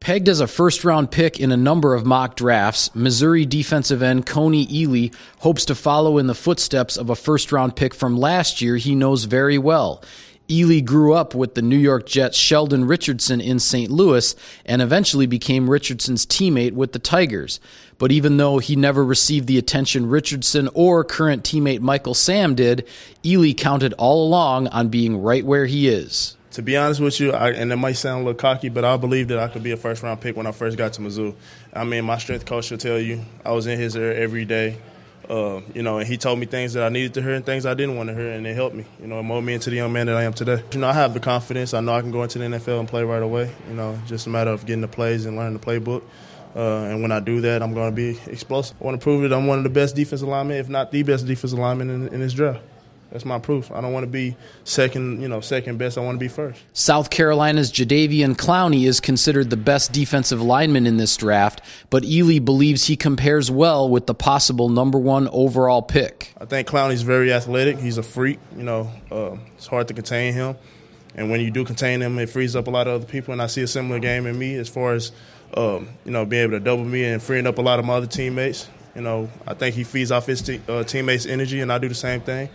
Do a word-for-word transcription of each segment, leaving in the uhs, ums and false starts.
Pegged as a first-round pick in a number of mock drafts, Missouri defensive end Kony Ealy hopes to follow in the footsteps of a first-round pick from last year he knows very well. Ealy grew up with the New York Jets' Sheldon Richardson in Saint Louis and eventually became Richardson's teammate with the Tigers. But even though he never received the attention Richardson or current teammate Michael Sam did, Ealy counted all along on being right where he is. To be honest with you, I, and it might sound a little cocky, but I believe that I could be a first-round pick when I first got to Mizzou. I mean, my strength coach will tell you I was in his ear every day. Uh, you know, and he told me things that I needed to hear and things I didn't want to hear, and it helped me. You know, it molded me into the young man that I am today. You know, I have the confidence. I know I can go into the N F L and play right away. You know, just a matter of getting the plays and learning the playbook. Uh, and when I do that, I'm going to be explosive. I want to prove that I'm one of the best defensive linemen, if not the best defensive lineman in, in this draft. That's my proof. I don't want to be second, you know, second best. I want to be first. South Carolina's Jadeveon Clowney is considered the best defensive lineman in this draft, but Ealy believes he compares well with the possible number one overall pick. I think Clowney's very athletic. He's a freak. You know, uh, it's hard to contain him. And when you do contain him, it frees up a lot of other people. And I see a similar game in me as far as, um, you know, being able to double me and freeing up a lot of my other teammates. You know, I think he feeds off his te- uh, teammates' energy, and I do the same thing.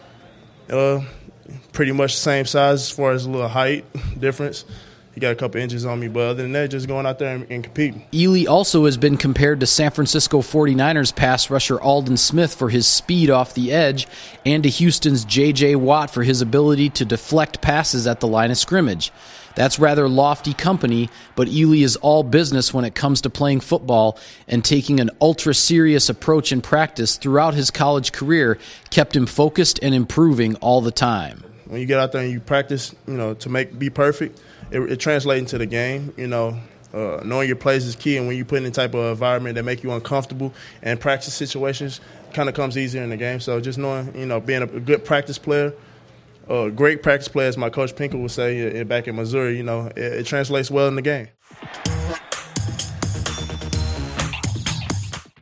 Uh, pretty much the same size as far as a little height difference. He got a couple inches on me, but other than that, just going out there and, and competing. Ealy also has been compared to San Francisco forty-niners pass rusher Aldon Smith for his speed off the edge and to Houston's J J. Watt for his ability to deflect passes at the line of scrimmage. That's rather lofty company, but Ealy is all business when it comes to playing football, and taking an ultra-serious approach in practice throughout his college career kept him focused and improving all the time. When you get out there and you practice, you know, to make be perfect, it, it translates into the game. You know, uh, knowing your plays is key, and when you put in the type of environment that make you uncomfortable and practice situations, kind of comes easier in the game. So just knowing, you know, being a, a good practice player, a uh, great practice player, as my coach Pinker would say uh, back in Missouri, you know, it, it translates well in the game.